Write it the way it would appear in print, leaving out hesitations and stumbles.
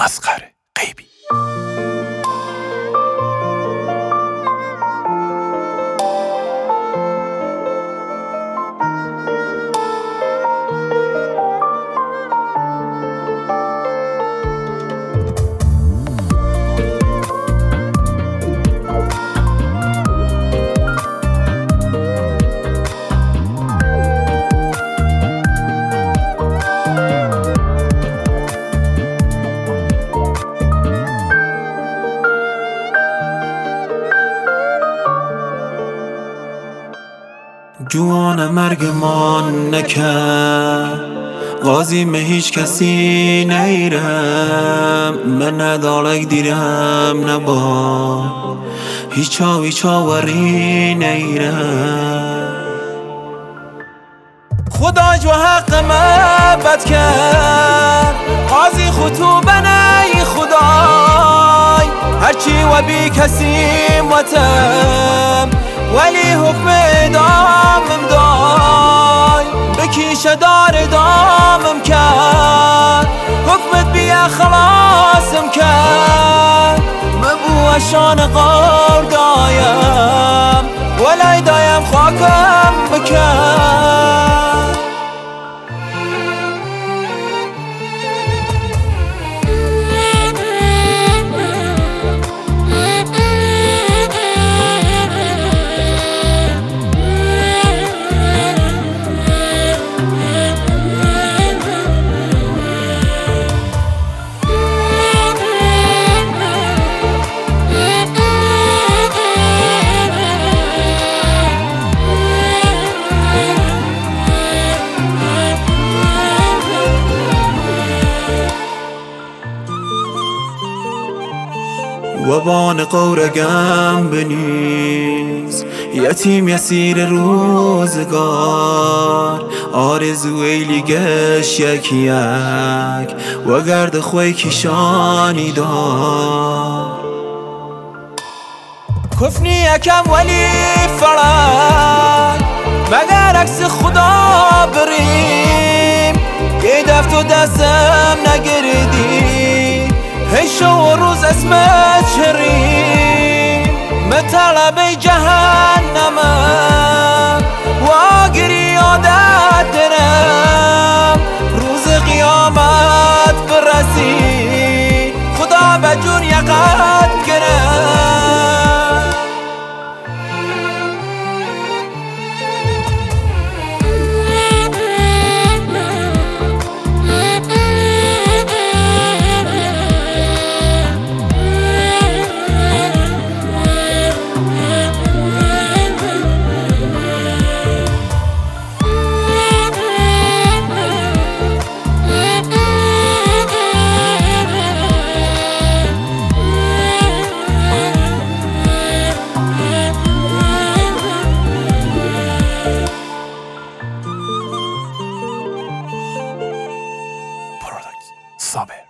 اصغر غیبی. جوان مرگ من نکرد قاضی به هیچ کسی نیرم، من ندارک دیرم نبا هیچ وری نیرم. خدا جو حق من بد کرد قاضی خطوبه نی خدای، هرچی و بی کسی متم ولی حکم اعدامم دای، بکیشه دار دامم کرد حکمت بیا خلاصم کرد. مبو اشان غور دایم ولی دایم خاکم بکرد. و بان قورگم بنیز یتیم یسیر روزگار، آرزو ایلی گش یک و گرد خوی کشانی دار. کفنی یکم ولی فرای مگر عکس خدا بریم، یه دفت و دستم نگردی هیشو و روز اسمت شریم. مطلب جهنمم و آگری عادت درم، روز قیامت برسی خدا به جون یقت گرم. صابه